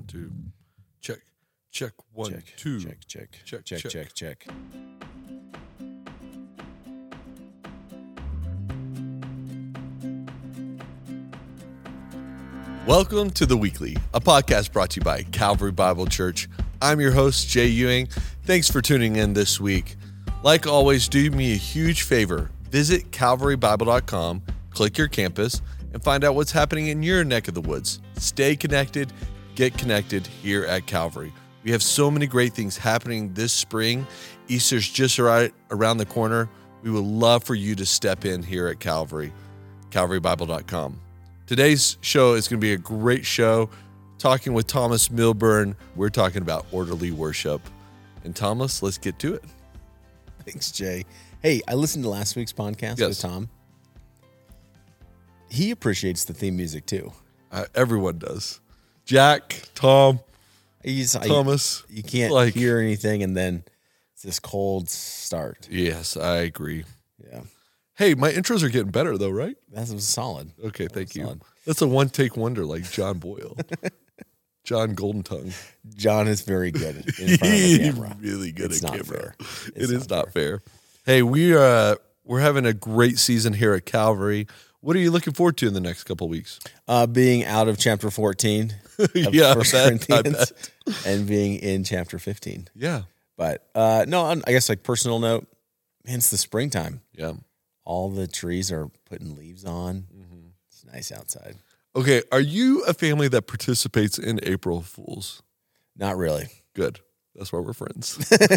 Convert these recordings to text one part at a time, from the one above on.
2. Check. Check 1, Check, 2. Check. Welcome to The Weekly, a podcast brought to you by Calvary Bible Church. I'm your host, Jay Ewing. Thanks for tuning in this week. Like always, do me a huge favor. Visit calvarybible.com, click your campus, and find out what's happening in your neck of the woods. Stay connected, get connected here at Calvary. We have so many great things happening this spring. Easter's just right around the corner. We would love for you to step in here at Calvary, calvarybible.com. Today's show is going to be a great show. Talking with Thomas Milburn, we're talking about orderly worship. And Thomas, let's get to it. Thanks, Jay. Hey, I listened to last week's podcast with Tom. He appreciates the theme music too. Everyone does. Jack, Tom, Thomas. You can't hear anything, and then it's this cold start. Yes, I agree. Yeah. Hey, my intros are getting better though, right? That was solid. Okay, thank you. Solid. That's a one-take wonder like John Boyle. John Goldentongue. John is very good in front of the camera. Really good at camera. Fair. It is not fair. Hey, we're having a great season here at Calvary. What are you looking forward to in the next couple of weeks? Being out of chapter 14 of 1 Corinthians and being in chapter 15. Yeah. But no, I guess like personal note, man, it's the springtime. Yeah. All the trees are putting leaves on. Mm-hmm. It's nice outside. Okay, are you a family that participates in April Fools? Not really. Good. That's why we're friends.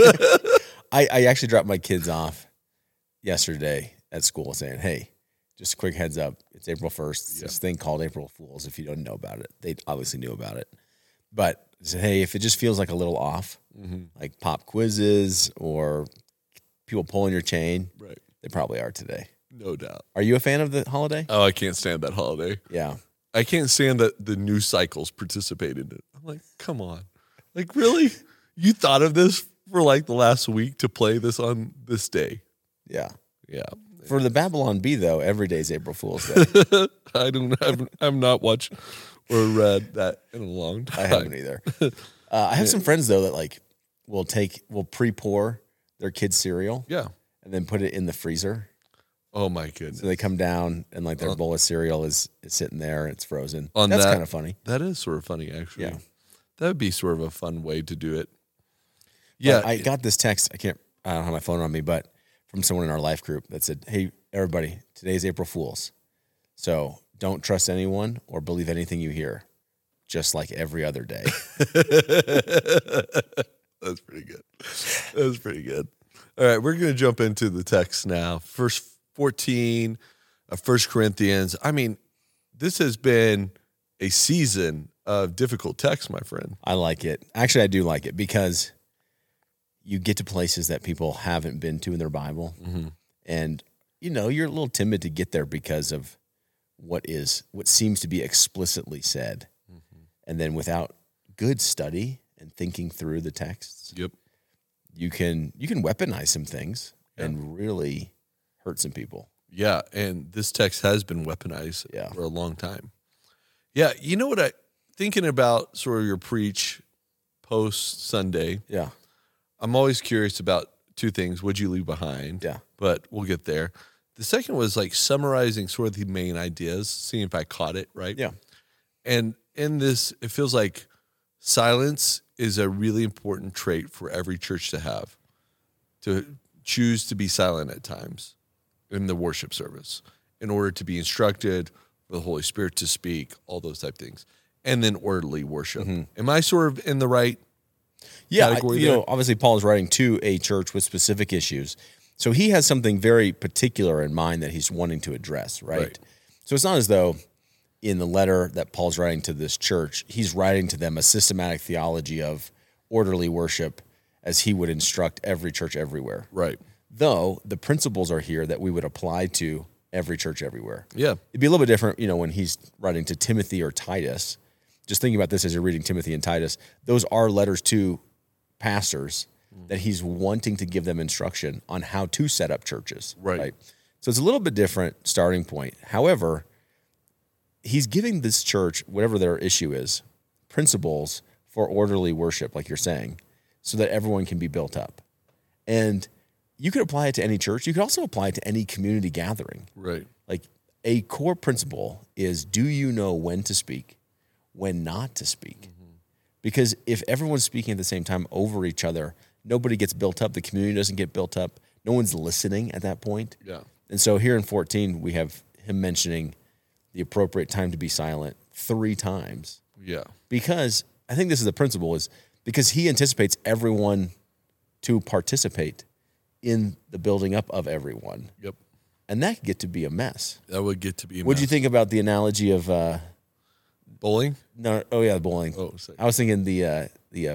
I actually dropped my kids off yesterday at school saying, hey, just a quick heads up. It's April 1st. It's this thing called April Fools. If you don't know about it, they obviously knew about it. But I said, hey, if it just feels like a little off, like pop quizzes or people pulling your chain, right? They probably are today. No doubt. Are you a fan of the holiday? Oh, I can't stand that holiday. Yeah. I can't stand that the news cycles participate in it. I'm like, come on. Like, really? You thought of this for like the last week to play this on this day? Yeah. Yeah. For the Babylon Bee, though, every day's April Fool's Day. I've not watched or read that in a long time. I haven't either. I have some friends, though, that like will pre-pour their kids' cereal. Yeah. And then put it in the freezer. Oh my goodness! So they come down and like their bowl of cereal is sitting there and it's frozen. That's kind of funny. That is sort of funny, actually. Yeah, that would be sort of a fun way to do it. Yeah, I got this text. I don't have my phone on me, but from someone in our life group that said, "Hey, everybody, today's April Fools, so don't trust anyone or believe anything you hear, just like every other day." That's pretty good. That's pretty good. All right, we're going to jump into the text now. Verse 14 of 1 Corinthians. I mean, this has been a season of difficult text, my friend. I like it. Actually, I do like it because you get to places that people haven't been to in their Bible. Mm-hmm. And, you're a little timid to get there because of what seems to be explicitly said. Mm-hmm. And then without good study and thinking through the texts, you can weaponize some things and really hurt some people. Yeah, and this text has been weaponized for a long time. Yeah, you know what thinking about sort of your preach post Sunday. Yeah. I'm always curious about two things. What'd you leave behind? Yeah. But we'll get there. The second was like summarizing sort of the main ideas, seeing if I caught it, right? Yeah. And in this, it feels like silence is a really important trait for every church to have, to choose to be silent at times in the worship service in order to be instructed, for the Holy Spirit to speak, all those type of things, and then orderly worship. Mm-hmm. Am I sort of in the right category there? Obviously Paul is writing to a church with specific issues. So he has something very particular in mind that he's wanting to address, right? So it's not as though in the letter that Paul's writing to this church, he's writing to them a systematic theology of orderly worship as he would instruct every church everywhere. Right. Though the principles are here that we would apply to every church everywhere. Yeah. It'd be a little bit different, when he's writing to Timothy or Titus. Just thinking about this as you're reading Timothy and Titus, those are letters to pastors that he's wanting to give them instruction on how to set up churches. Right. So it's a little bit different starting point. However, he's giving this church, whatever their issue is, principles for orderly worship, like you're saying, so that everyone can be built up. And you could apply it to any church. You could also apply it to any community gathering. Right. Like a core principle is, do you know when to speak, when not to speak? Because if everyone's speaking at the same time over each other, nobody gets built up. The community doesn't get built up. No one's listening at that point. Yeah. And so here in 14, we have him mentioning the appropriate time to be silent 3 times. Yeah. Because I think this is the principle, is because he anticipates everyone to participate in the building up of everyone. Yep. And that could get to be a mess. That would get to be a What'd you think about the analogy of bowling? no? Oh yeah, bowling. Oh, sorry. I was thinking the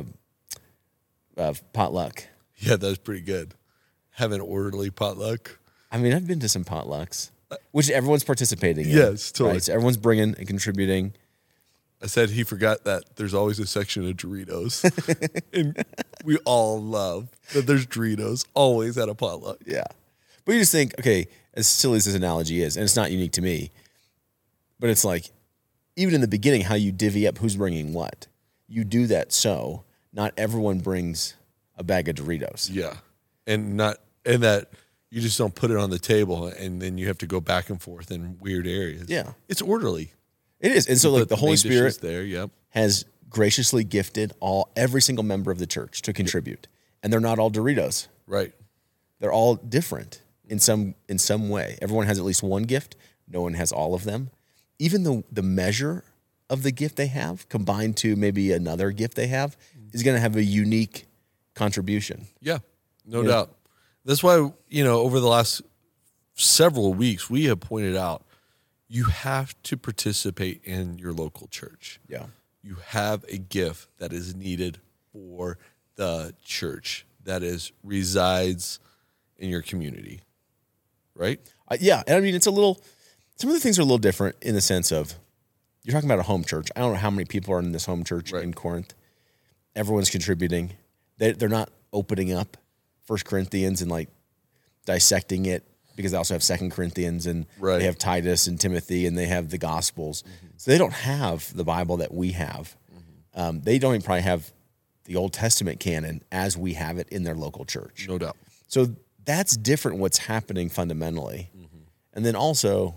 potluck. Yeah, that was pretty good. Have an orderly potluck. I mean, I've been to some potlucks, which everyone's participating in. Yes, totally. Right? So everyone's bringing and contributing. I said he forgot that there's always a section of Doritos. And we all love that there's Doritos always at a potluck. Yeah. But you just think, okay, as silly as this analogy is, and it's not unique to me, but it's like, even in the beginning, how you divvy up who's bringing what. You do that so not everyone brings a bag of Doritos. Yeah. And that you just don't put it on the table and then you have to go back and forth in weird areas. Yeah. It's orderly. It is. And so like the Holy Spirit there, yep. has graciously gifted every single member of the church to contribute. And they're not all Doritos. Right. They're all different in some way. Everyone has at least one gift. No one has all of them. Even the measure of the gift they have combined to maybe another gift they have is going to have a unique contribution. Yeah, no doubt. That's why, over the last several weeks, we have pointed out you have to participate in your local church. Yeah. You have a gift that is needed for the church that resides in your community, right? Yeah, and I mean, some of the things are a little different in the sense of, you're talking about a home church. I don't know how many people are in this home church in Corinth. Everyone's contributing. They're not opening up 1 Corinthians and like dissecting it, because they also have 2 Corinthians and they have Titus and Timothy and they have the Gospels. So they don't have the Bible that we have. They don't even probably have the Old Testament canon as we have it in their local church. No doubt. So that's different what's happening fundamentally. And then also,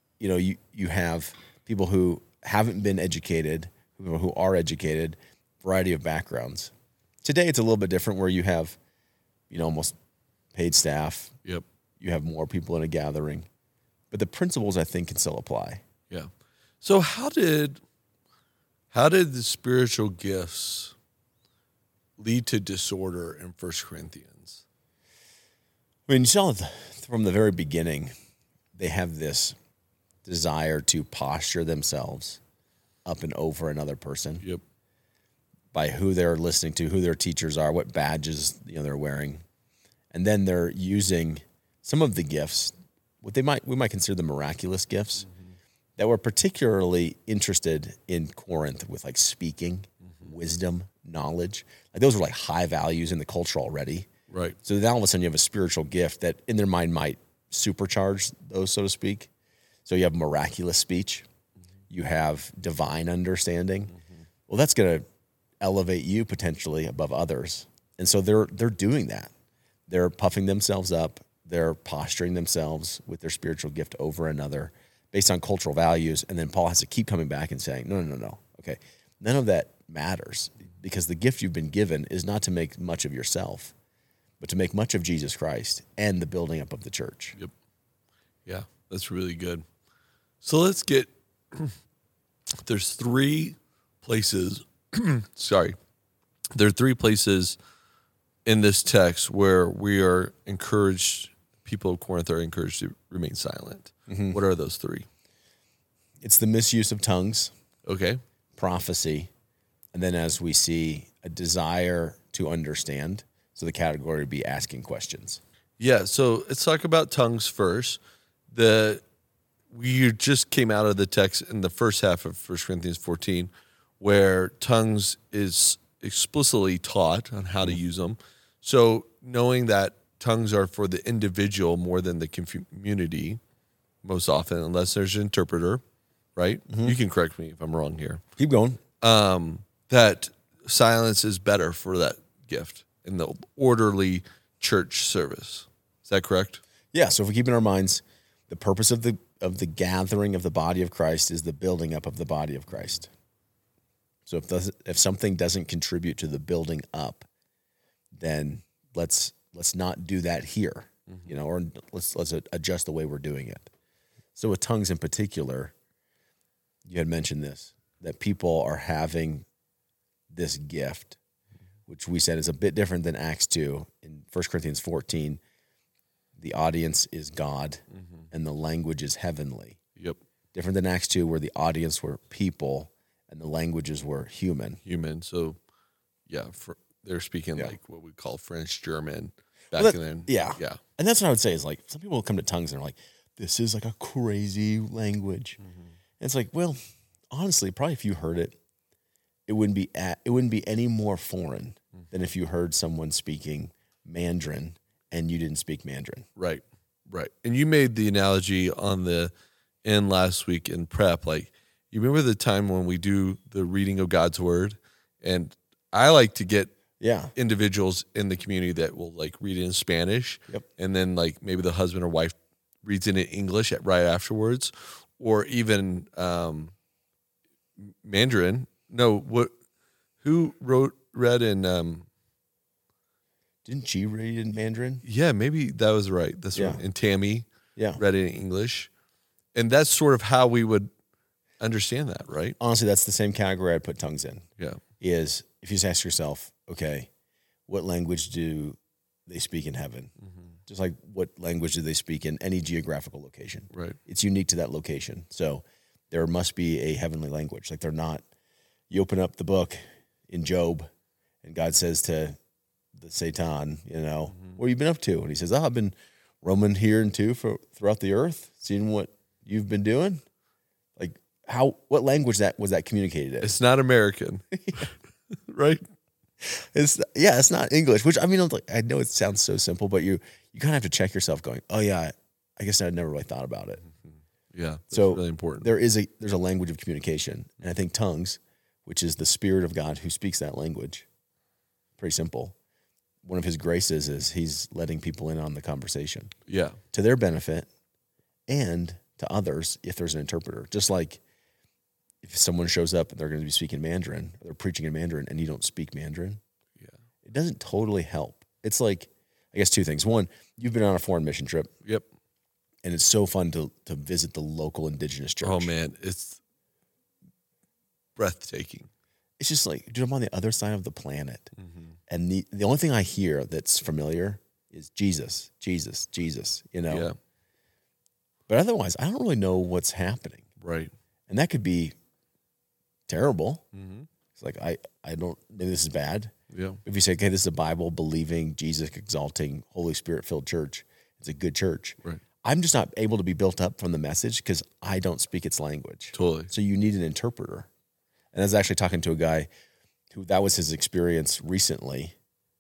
you have people who haven't been educated, who are educated, variety of backgrounds. Today it's a little bit different where you have, almost paid staff. Yep. You have more people in a gathering. But the principles, I think, can still apply. Yeah. So how did the spiritual gifts lead to disorder in 1 Corinthians? I mean, you saw from the very beginning, they have this desire to posture themselves up and over another person. Yep. By who they're listening to, who their teachers are, what badges they're wearing. And then they're using some of the gifts, what we might consider the miraculous gifts, that were particularly interested in Corinth with like speaking, wisdom, knowledge. Like those were like high values in the culture already. Right. So then all of a sudden you have a spiritual gift that in their mind might supercharge those, so to speak. So you have miraculous speech. You have divine understanding. Well, that's going to elevate you potentially above others. And so they're doing that. They're puffing themselves up. They're posturing themselves with their spiritual gift over another based on cultural values. And then Paul has to keep coming back and saying, no. Okay, none of that matters, because the gift you've been given is not to make much of yourself, but to make much of Jesus Christ and the building up of the church. Yep. Yeah, that's really good. So let's get, there's 3 places, sorry. There are 3 places in this text where we are encouraged, people of Corinth are encouraged to remain silent. What are those 3? It's the misuse of tongues. Okay. Prophecy. And then as we see, a desire to understand. So the category would be asking questions. Yeah, so let's talk about tongues first. We just came out of the text in the first half of 1 Corinthians 14, where tongues is explicitly taught on how to use them. So knowing that tongues are for the individual more than the community, most often, unless there's an interpreter, right? You can correct me if I'm wrong here. Keep going. That silence is better for that gift in the orderly church service. Is that correct? Yeah. So if we keep in our minds, the purpose of the gathering of the body of Christ is the building up of the body of Christ. So if something doesn't contribute to the building up, then let's not do that here, or let's adjust the way we're doing it. So with tongues in particular, you had mentioned this, that people are having this gift, which we said is a bit different than Acts 2. In 1 Corinthians 14, the audience is God and the language is heavenly. Yep. Different than Acts 2, where the audience were people and the languages were human. So, yeah, they're speaking like what we call French, German back then. Yeah. Yeah. And that's what I would say is like, some people will come to tongues and are like, this is like a crazy language. And it's like, well, honestly, probably if you heard it, it wouldn't be any more foreign than if you heard someone speaking Mandarin and you didn't speak Mandarin. Right. And you made the analogy on the end last week in prep. Like, you remember the time when we do the reading of God's word? And I like to get individuals in the community that will like read it in Spanish. Yep. And then like maybe the husband or wife reads it in English right afterwards, or even Mandarin. No, who read in didn't she read in Mandarin? Yeah, maybe that was right. That's right. And Tammy read it in English. And that's sort of how we would understand that, right? Honestly, that's the same category I'd put tongues in. Yeah. Is if you just ask yourself, okay, what language do they speak in heaven? Just like what language do they speak in any geographical location? Right. It's unique to that location. So there must be a heavenly language. Like they're not, you open up the book in Job and God says to the Satan, what have you been up to? And he says, I've been roaming here and throughout the earth, seeing what you've been doing. Like what language was that communicated in? It's not American, right? It's not English, which I mean, I know it sounds so simple, but you kind of have to check yourself going, oh yeah, I guess I'd never really thought about it. Yeah. That's so really important. There's a language of communication. And I think tongues, which is the Spirit of God who speaks that language, pretty simple. One of his graces is he's letting people in on the conversation. Yeah. To their benefit and to others if there's an interpreter. Just like if someone shows up and they're going to be speaking Mandarin, or they're preaching in Mandarin and you don't speak Mandarin, it doesn't totally help. It's like, I guess two things. One, you've been on a foreign mission trip. Yep. And it's so fun to visit the local indigenous church. Oh man, it's breathtaking. It's just like, dude, I'm on the other side of the planet. And the only thing I hear that's familiar is Jesus, Jesus, Jesus, Yeah. But otherwise, I don't really know what's happening. Right. And that could be terrible. It's like, I don't, maybe this is bad. Yeah. If you say, okay, this is a Bible believing, Jesus exalting, Holy Spirit filled church, it's a good church. Right. I'm just not able to be built up from the message because I don't speak its language. Totally. So you need an interpreter. And I was actually talking to a guy who that was his experience recently.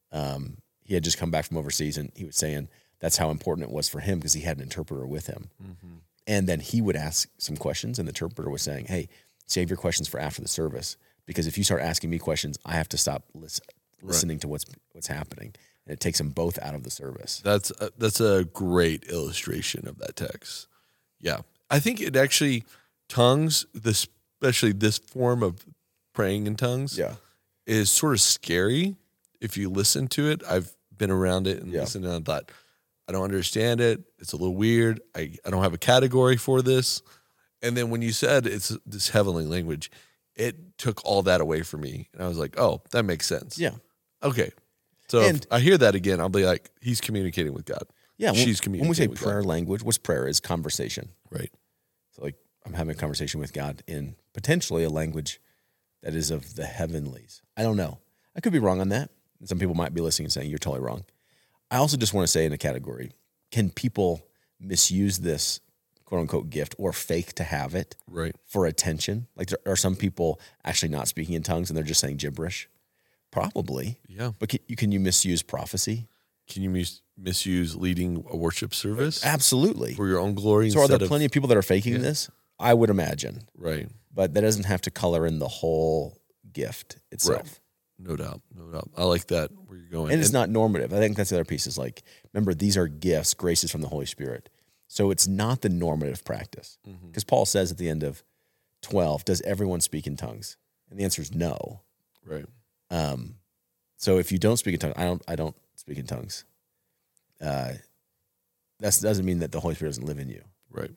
He had just come back from overseas and he was saying that's how important it was for him because he had an interpreter with him. And then he would ask some questions and the interpreter was saying, hey, save your questions for after the service because if you start asking me questions, I have to stop listening to what's happening. And it takes them both out of the service. That's a great illustration of that text. Yeah. I think it actually, tongues, especially this form of praying in tongues, is sort of scary if you listen to it. I've been around it and listened and I thought, I don't understand it. It's a little weird. I don't have a category for this. And then when you said it's this heavenly language, it took all that away from me. And I was like, oh, that makes sense. Yeah. Okay. So if I hear that again, I'll be like, he's communicating with God. Yeah. She's communicating when we say with prayer God. language, what's prayer? Is conversation. Right. So like I'm having a conversation with God in potentially a language that is of the heavenlies. I don't know. I could be wrong on that. Some people might be listening and saying, you're totally wrong. I also just want to say in a category, can people misuse this quote unquote gift or fake to have it for attention? Like there are some people actually not speaking in tongues and they're just saying gibberish. Probably. Yeah. But can you misuse prophecy? Can you misuse leading a worship service? Absolutely. For your own glory? So are there plenty of people that are faking this? I would imagine. Right. But that doesn't have to color in the whole gift itself. No doubt. No doubt. I like that where you're going. And it's not normative. I think that's the other piece is like, remember, these are gifts, graces from the Holy Spirit. So it's not the normative practice. Because Paul says at the end of 12, does everyone speak in tongues? And the answer is no. Right. So if you don't speak in tongues, I don't speak in tongues. That doesn't mean that the Holy Spirit doesn't live in you. Right.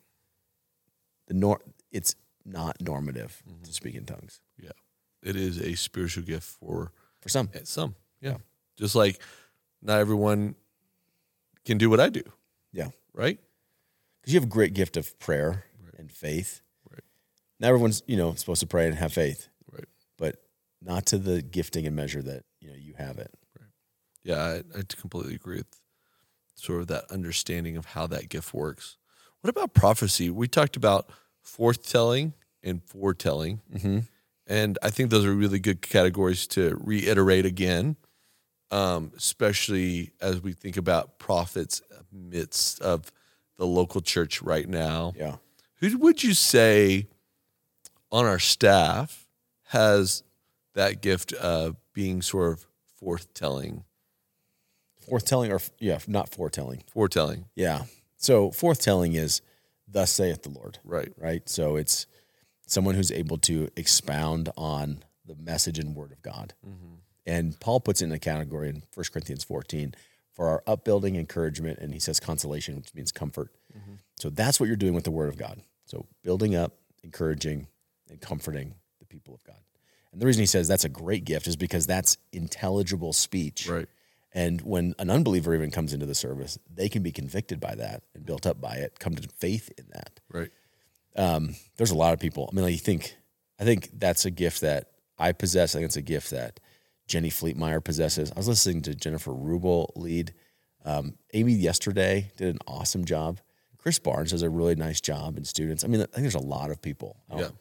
It's not normative to speak in tongues. Yeah. It is a spiritual gift for some. Some. Yeah. Just like not everyone can do what I do. Yeah. Right? Because you have a great gift of prayer and faith. Right. Not everyone's, supposed to pray and have faith. Right. But not to the gifting and measure that, you have it. Right. Yeah, I completely agree with sort of that understanding of how that gift works. What about prophecy? We talked about forthtelling and foretelling. Mm-hmm. And I think those are really good categories to reiterate again, especially as we think about prophets amidst of the local church right now. Yeah. Who would you say on our staff has that gift of being sort of forthtelling? Forthtelling not foretelling. Foretelling. Yeah. So forthtelling is thus saith the Lord. Right. Right. So it's someone who's able to expound on the message and word of God. Mm-hmm. And Paul puts it in a category in 1 Corinthians 14 for our upbuilding, encouragement, and he says consolation, which means comfort. Mm-hmm. So that's what you're doing with the word of God. So building up, encouraging, and comforting the people of God. And the reason he says that's a great gift is because that's intelligible speech. Right. And when an unbeliever even comes into the service, they can be convicted by that and built up by it, come to faith in that. Right. There's a lot of people. I mean, I think that's a gift that I possess. I think it's a gift that Jenny Fleetmeyer possesses. I was listening to Jennifer Rubel lead. Amy yesterday did an awesome job. Chris Barnes does a really nice job in students. I mean, I think there's a lot of people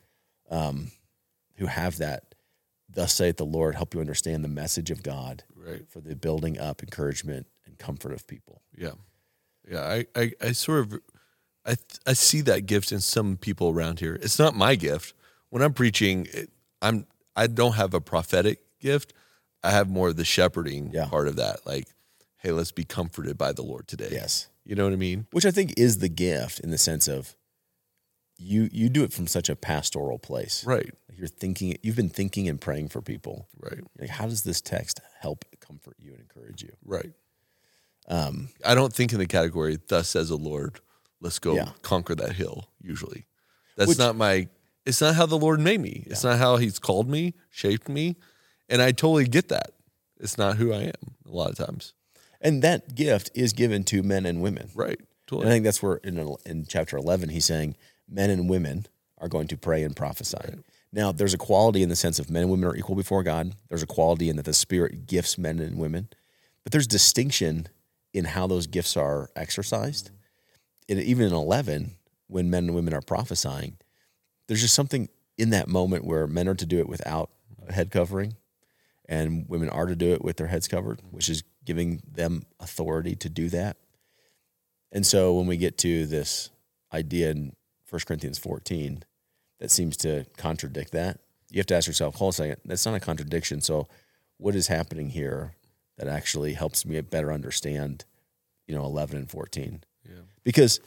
who have that. Thus saith the Lord, help you understand the message of God for the building up, encouragement, and comfort of people. Yeah. Yeah. I sort of, I see that gift in some people around here. It's not my gift. When I'm preaching, I don't have a prophetic gift. I have more of the shepherding part of that. Like, hey, let's be comforted by the Lord today. Yes. You know what I mean? Which I think is the gift in the sense of you do it from such a pastoral place. Right. You've been thinking and praying for people. Right. Like, how does this text help comfort you and encourage you? Right. I don't think in the category, thus says the Lord, let's go conquer that hill, usually. It's not how the Lord made me. It's not how he's called me, shaped me. And I totally get that. It's not who I am a lot of times. And that gift is given to men and women. Right. Totally. And I think that's where in chapter 11, he's saying men and women are going to pray and prophesy. Right. Now, there's a quality in the sense of men and women are equal before God. There's a quality in that the Spirit gifts men and women. But there's distinction in how those gifts are exercised. And even in 11, when men and women are prophesying, there's just something in that moment where men are to do it without a head covering and women are to do it with their heads covered, which is giving them authority to do that. And so when we get to this idea in 1 Corinthians 14 that seems to contradict that, you have to ask yourself, hold on a second, that's not a contradiction. So what is happening here that actually helps me better understand, 11 and 14? Yeah. Because,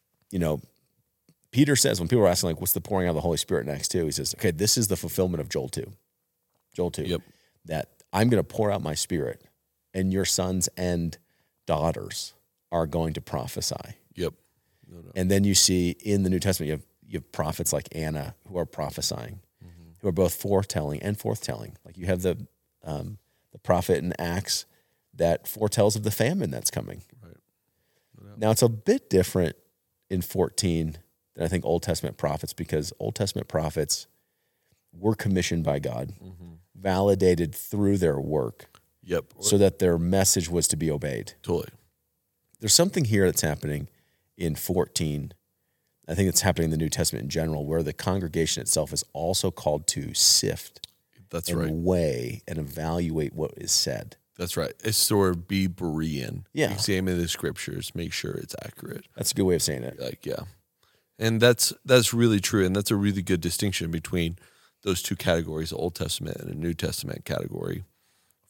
Peter says, when people are asking, like, what's the pouring out of the Holy Spirit next to? He says, okay, this is the fulfillment of Joel 2. Joel 2. Yep. That I'm going to pour out my Spirit, and your sons and daughters are going to prophesy. Yep. No. And then you see in the New Testament, you have prophets like Anna who are prophesying, who are both foretelling and forthtelling. Like you have the prophet in Acts that foretells of the famine that's coming. Right. No. Now it's a bit different in 14 than I think Old Testament prophets, because Old Testament prophets were commissioned by God, validated through their work. Yep. So that their message was to be obeyed. Totally. There's something here that's happening in 14. I think it's happening in the New Testament in general, where the congregation itself is also called to sift. That's and right. Weigh and evaluate what is said. That's right. It's sort of be Berean. Yeah. Examine the scriptures, make sure it's accurate. That's a good way of saying it. Like, yeah. And that's really true. And that's a really good distinction between those two categories, the Old Testament and the New Testament category.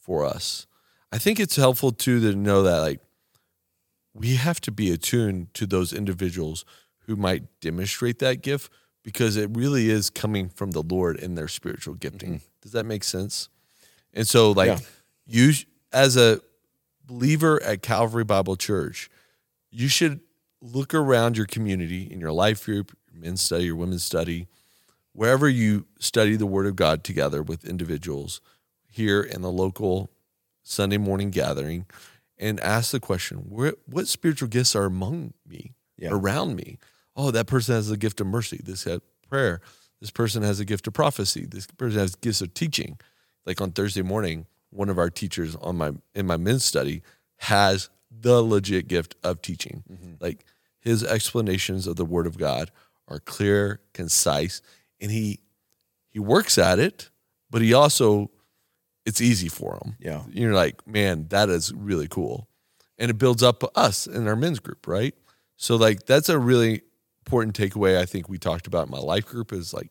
for us. I think it's helpful too to know that like we have to be attuned to those individuals who might demonstrate that gift because it really is coming from the Lord in their spiritual gifting. Does that make sense? And so like you as a believer at Calvary Bible Church, you should look around your community, in your life group, your men's study, your women's study, wherever you study the Word of God together with individuals here in the local Sunday morning gathering, and ask the question, what spiritual gifts are among me, around me? Oh, that person has a gift of mercy. This has prayer. This person has a gift of prophecy. This person has gifts of teaching. Like on Thursday morning, one of our teachers in my men's study has the legit gift of teaching. Like his explanations of the Word of God are clear, concise, and he works at it, but he also, it's easy for him. Yeah. You're like, man, that is really cool. And it builds up us in our men's group, right? So like that's a really important takeaway I think we talked about in my life group is like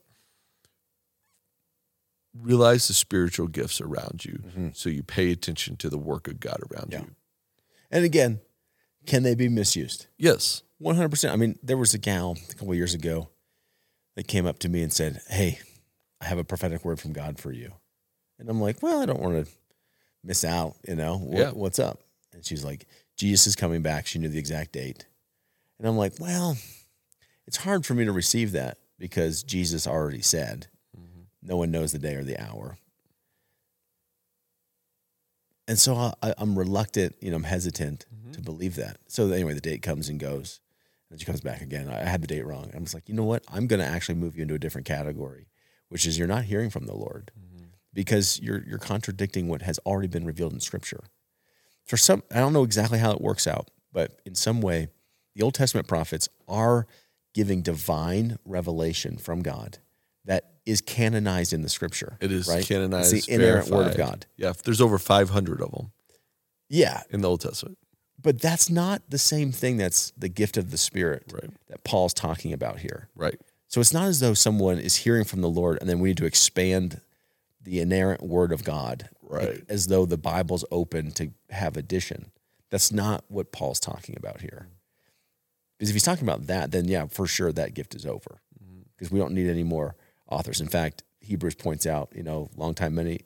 realize the spiritual gifts around you so you pay attention to the work of God around you. And again, can they be misused? Yes. 100%. I mean, there was a gal a couple of years ago that came up to me and said, hey, I have a prophetic word from God for you. And I'm like, well, I don't want to miss out, what's up? And she's like, Jesus is coming back. She knew the exact date. And I'm like, well, it's hard for me to receive that because Jesus already said, no one knows the day or the hour. And so I'm reluctant, I'm hesitant to believe that. So anyway, the date comes and goes, and she comes back again. I had the date wrong. I'm just like, you know what? I'm going to actually move you into a different category, which is you're not hearing from the Lord because you're contradicting what has already been revealed in Scripture. For some, I don't know exactly how it works out, but in some way, the Old Testament prophets are giving divine revelation from God that is canonized in the Scripture. It is right? canonized, it's the inerrant verified. Word of God. Yeah, there's over 500 of them. Yeah. In the Old Testament. But that's not the same thing that's the gift of the Spirit that Paul's talking about here. Right. So it's not as though someone is hearing from the Lord and then we need to expand the inerrant Word of God, as though the Bible's open to have addition. That's not what Paul's talking about here. Because if he's talking about that, then yeah, for sure that gift is over. Because we don't need any more authors. In fact, Hebrews points out, many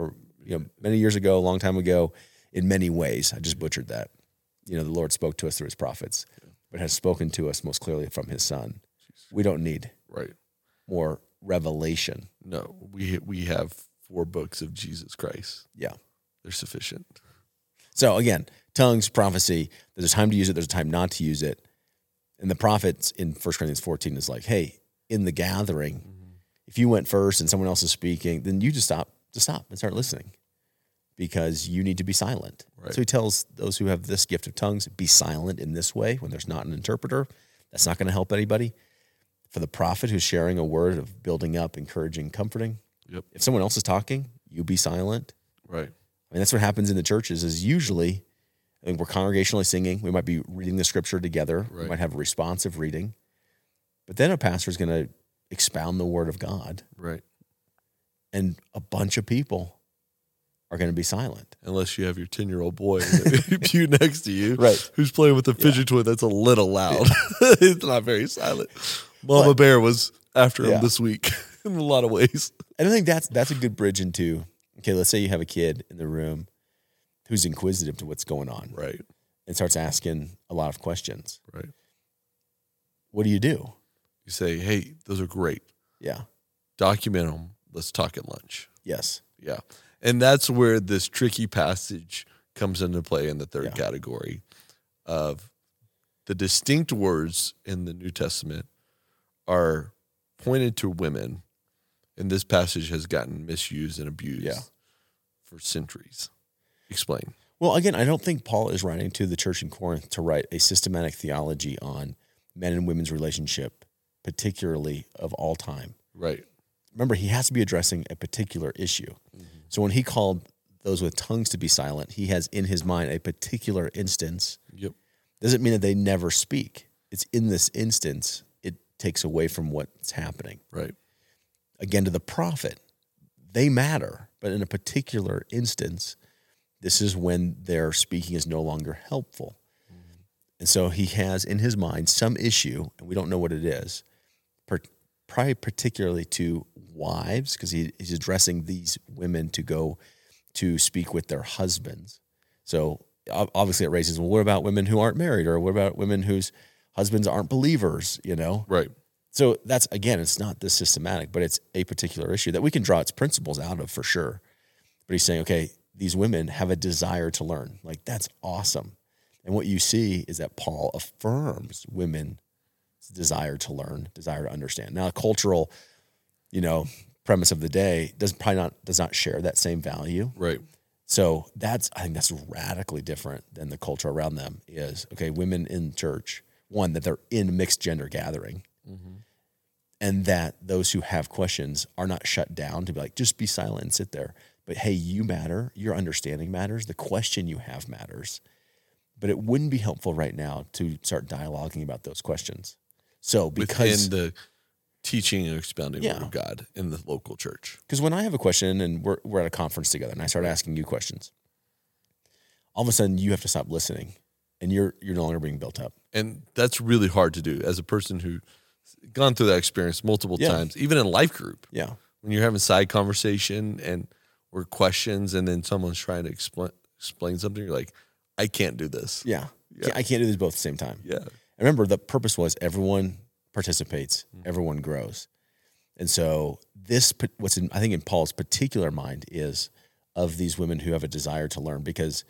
years ago, a long time ago, in many ways, I just butchered that. The Lord spoke to us through his prophets, but has spoken to us most clearly from his Son. We don't need more revelation. No, we have 4 books of Jesus Christ. Yeah. They're sufficient. So again, tongues, prophecy, there's a time to use it, there's a time not to use it. And the prophets in 1 Corinthians 14 is like, hey, in the gathering, if you went first and someone else is speaking, then you just stop and start listening because you need to be silent. Right. So he tells those who have this gift of tongues, be silent in this way when there's not an interpreter. That's not going to help anybody. For the prophet who's sharing a word of building up, encouraging, comforting, if someone else is talking, you be silent. Right. I mean, that's what happens in the churches is usually, we're congregationally singing. We might be reading the Scripture together. We might have a responsive reading. But then a pastor is going to expound the Word of God. Right. And a bunch of people are going to be silent. Unless you have your 10-year-old boy in the pew next to you who's playing with a fidget toy that's a little loud. It's not very silent. Mama Bear was after him this week in a lot of ways. And I think that's a good bridge into, okay, let's say you have a kid in the room who's inquisitive to what's going on. Right. And starts asking a lot of questions. Right. What do? You say, hey, those are great. Yeah. Document them. Let's talk at lunch. Yes. Yeah. And that's where this tricky passage comes into play in the third category of the distinct words in the New Testament are pointed to women, and this passage has gotten misused and abused for centuries. Explain. Well, again, I don't think Paul is writing to the church in Corinth to write a systematic theology on men and women's relationship, particularly of all time. Right. Remember, he has to be addressing a particular issue. So when he called those with tongues to be silent, he has in his mind a particular instance. Yep. Doesn't mean that they never speak. It's in this instance, it takes away from what's happening. Right. Again, to the prophet, they matter, but in a particular instance, This is when their speaking is no longer helpful. And so he has in his mind some issue, and we don't know what it is, probably particularly to wives, because he's addressing these women to go to speak with their husbands. So obviously it raises, well, what about women who aren't married, or what about women whose husbands aren't believers, Right. So that's, again, it's not this systematic, but it's a particular issue that we can draw its principles out of for sure. But he's saying, okay, these women have a desire to learn. Like, that's awesome. And what you see is that Paul affirms women's desire to learn, desire to understand. Now, a cultural, premise of the day does not share that same value. Right. So I think that's radically different than the culture around them is, okay, women in church, one, that they're in mixed gender gathering, and that those who have questions are not shut down to be like, just be silent and sit there. But hey, you matter. Your understanding matters. The question you have matters. But it wouldn't be helpful right now to start dialoguing about those questions. So because within the teaching and expounding word of God in the local church. Because when I have a question and we're at a conference together and I start asking you questions, all of a sudden you have to stop listening and you're no longer being built up. And that's really hard to do as a person who's gone through that experience multiple times, even in life group. Yeah. When you're having side conversation or questions and then someone's trying to explain something, you're like, I can't do this. Yeah. I can't do these both at the same time. Yeah. Remember, the purpose was everyone participates, everyone grows. And so I think in Paul's particular mind is of these women who have a desire to learn, because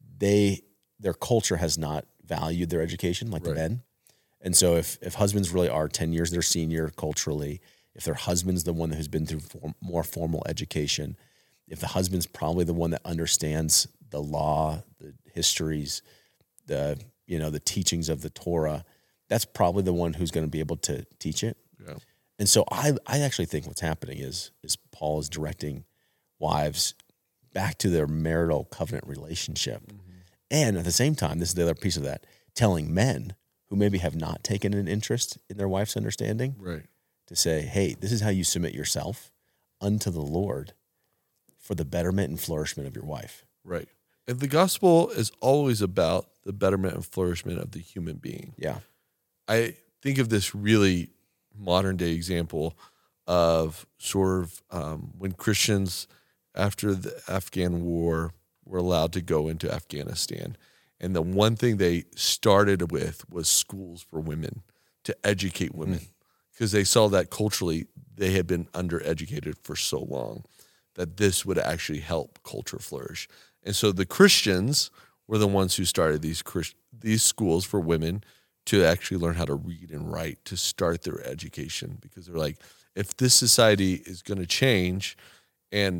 their culture has not valued their education like the men. And so if husbands really are 10 years their senior culturally, if their husband's the one who's been through more formal education, if the husband's probably the one that understands the law, the histories, the teachings of the Torah, that's probably the one who's going to be able to teach it. Yeah. And so I actually think what's happening is Paul is directing wives back to their marital covenant relationship. And at the same time, this is the other piece of that, telling men who maybe have not taken an interest in their wife's understanding, to say, hey, this is how you submit yourself unto the Lord for the betterment and flourishment of your wife. Right. And the gospel is always about the betterment and flourishment of the human being. Yeah. I think of this really modern day example of sort of when Christians after the Afghan war were allowed to go into Afghanistan. And the one thing they started with was schools for women to educate women, because they saw that culturally they had been undereducated for so long that this would actually help culture flourish. And so the Christians were the ones who started these schools for women to actually learn how to read and write, to start their education, because they're like, if this society is going to change and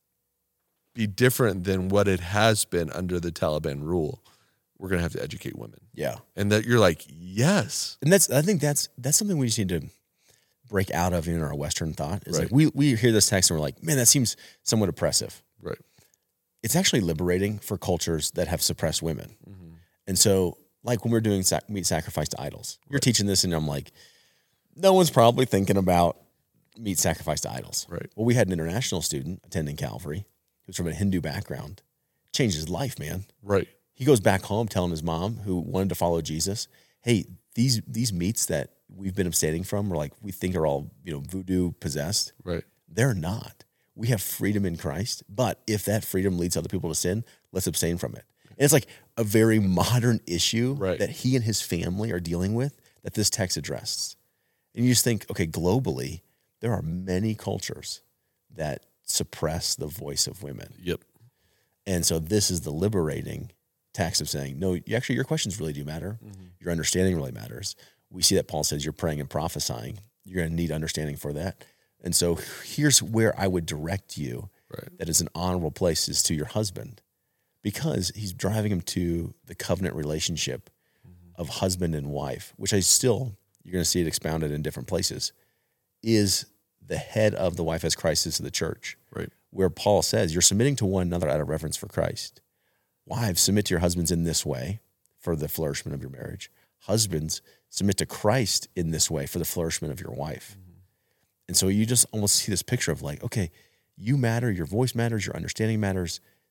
be different than what it has been under the Taliban rule, we're going to have to educate women. Yeah. And that you're like, yes. And I think that's something we just need to break out of in our Western thought. It's like we hear this text and we're like, man, that seems somewhat oppressive. Right. It's actually liberating for cultures that have suppressed women. And so, like when we're doing meat sacrifice to idols, you're teaching this and I'm like, no one's probably thinking about meat sacrifice to idols. Right. Well, we had an international student attending Calvary who's from a Hindu background, changed his life, man. Right. He goes back home telling his mom, who wanted to follow Jesus, hey, these meats that we've been abstaining from, or like we think are all voodoo possessed. Right. They're not. We have freedom in Christ, but if that freedom leads other people to sin, let's abstain from it. And it's like a very modern issue that he and his family are dealing with that this text addresses. And you just think, okay, globally, there are many cultures that suppress the voice of women. Yep. And so this is the liberating text of saying, no, actually your questions really do matter. Your understanding really matters. We see that Paul says you're praying and prophesying. You're going to need understanding for that. And so here's where I would direct you that is an honorable place, is to your husband, because he's driving him to the covenant relationship of husband and wife, which you're going to see it expounded in different places, is the head of the wife as Christ is to the church. Right. Where Paul says you're submitting to one another out of reverence for Christ. Wives, submit to your husbands in this way for the flourishment of your marriage. Husbands, submit to Christ in this way for the flourishment of your wife. And so you just almost see this picture of like, okay, you matter, your voice matters, your understanding matters.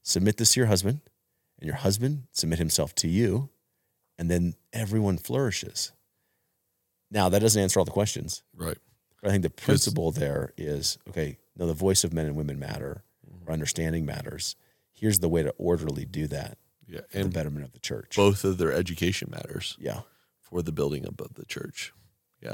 submit this to your husband, and your husband submit himself to you, and then everyone flourishes. Now, that doesn't answer all the questions. Right. But I think the principle there is, okay, no, the voice of men and women matter, or understanding matters. Here's the way to orderly do that. Yeah. And the betterment of the church. Both of their education matters. Yeah. For the building up of the church. Yeah.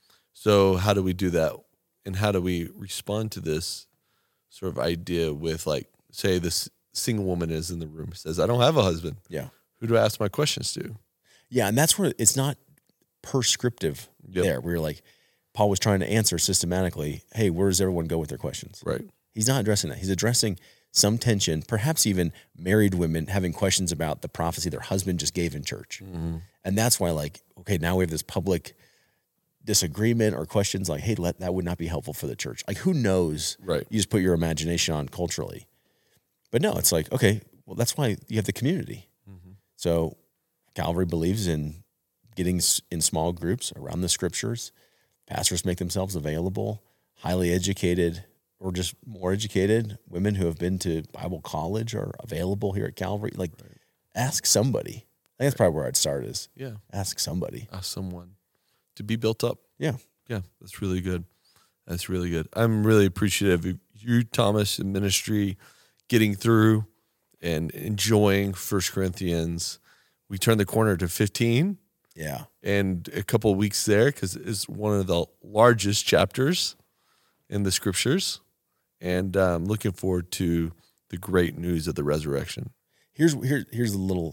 So how do we do that? And how do we respond to this sort of idea with, like, say this single woman is in the room, says, I don't have a husband. Yeah. Who do I ask my questions to? Yeah. And that's where it's not prescriptive there. Where you're like, Paul was trying to answer systematically, hey, where does everyone go with their questions? Right. He's not addressing that. He's addressing some tension, perhaps even married women having questions about the prophecy their husband just gave in church. Mm-hmm. And that's why, like, okay, now we have this public disagreement or questions like, hey, that would not be helpful for the church. Like, who knows? Right. You just put your imagination on culturally. But no, it's like, okay, well, that's why you have the community. Mm-hmm. So Calvary believes in getting in small groups around the scriptures. Pastors make themselves available. Highly educated or just more educated women who have been to Bible college are available here at Calvary. Like, ask somebody. I think that's probably where I'd start is ask somebody. Ask someone to be built up. Yeah. Yeah, that's really good. That's really good. I'm really appreciative of you, Thomas, in ministry, getting through and enjoying 1 Corinthians. We turned the corner to 15. Yeah. And a couple of weeks there, because it's one of the largest chapters in the scriptures. And I'm looking forward to the great news of the resurrection. Here's a little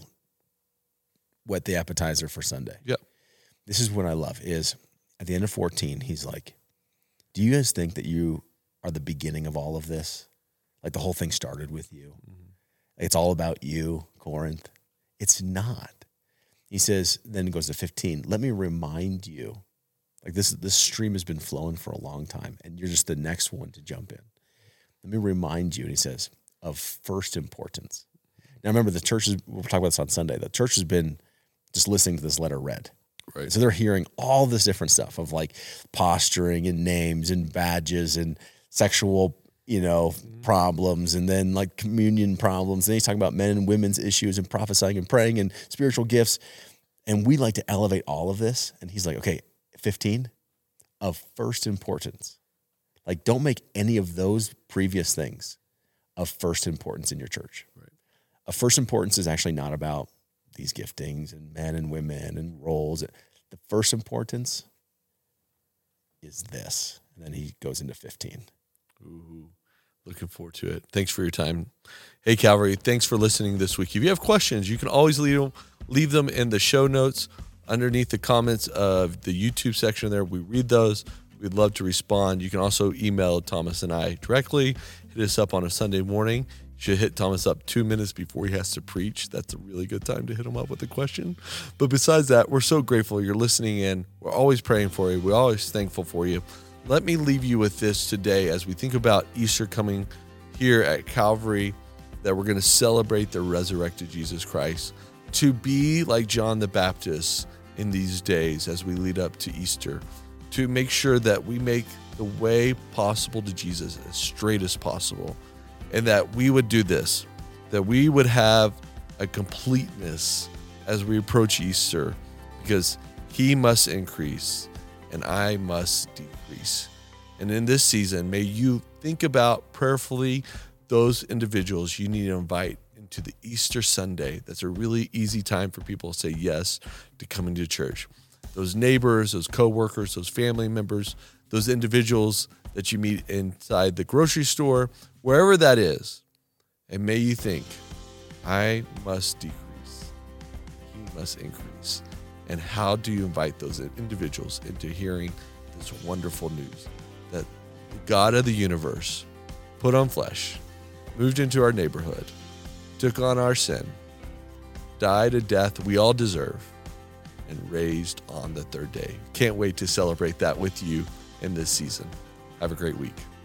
whet the appetizer for Sunday. Yep. This is what I love is at the end of 14, he's like, do you guys think that you are the beginning of all of this? Like the whole thing started with you. Mm-hmm. It's all about you, Corinth. It's not. He says, then it goes to 15. Let me remind you, like this stream has been flowing for a long time, and you're just the next one to jump in. Let me remind you, and he says, of first importance. Now remember, the church we'll talk about this on Sunday. The church has been just listening to this letter read. Right. So they're hearing all this different stuff of like posturing and names and badges and sexual, problems, and then like communion problems. And he's talking about men and women's issues and prophesying and praying and spiritual gifts. And we like to elevate all of this. And he's like, okay, 15 of first importance. Like, don't make any of those previous things of first importance in your church. Right. Of first importance is actually not about these giftings and men and women and roles. The first importance is this. And then he goes into 15. Ooh, looking forward to it. Thanks for your time. Hey, Calvary, thanks for listening this week. If you have questions, you can always leave them in the show notes underneath the comments of the YouTube section there. We read those. We'd love to respond. You can also email Thomas and I directly. Hit us up on a Sunday morning. You should hit Thomas up 2 minutes before he has to preach. That's a really good time to hit him up with a question. But besides that, we're so grateful you're listening in. We're always praying for you. We're always thankful for you. Let me leave you with this today as we think about Easter coming here at Calvary, that we're going to celebrate the resurrected Jesus Christ. To be like John the Baptist in these days as we lead up to Easter, to make sure that we make the way possible to Jesus as straight as possible, and that we would do this, that we would have a completeness as we approach Easter, because he must increase and I must decrease. And in this season, may you think about prayerfully those individuals you need to invite into the Easter Sunday. That's a really easy time for people to say yes to coming to church. Those neighbors, those coworkers, those family members, those individuals that you meet inside the grocery store, wherever that is. And may you think, I must decrease, he must increase. And how do you invite those individuals into hearing this wonderful news that the God of the universe put on flesh, moved into our neighborhood, took on our sin, died a death we all deserve, and raised on the third day. Can't wait to celebrate that with you in this season. Have a great week.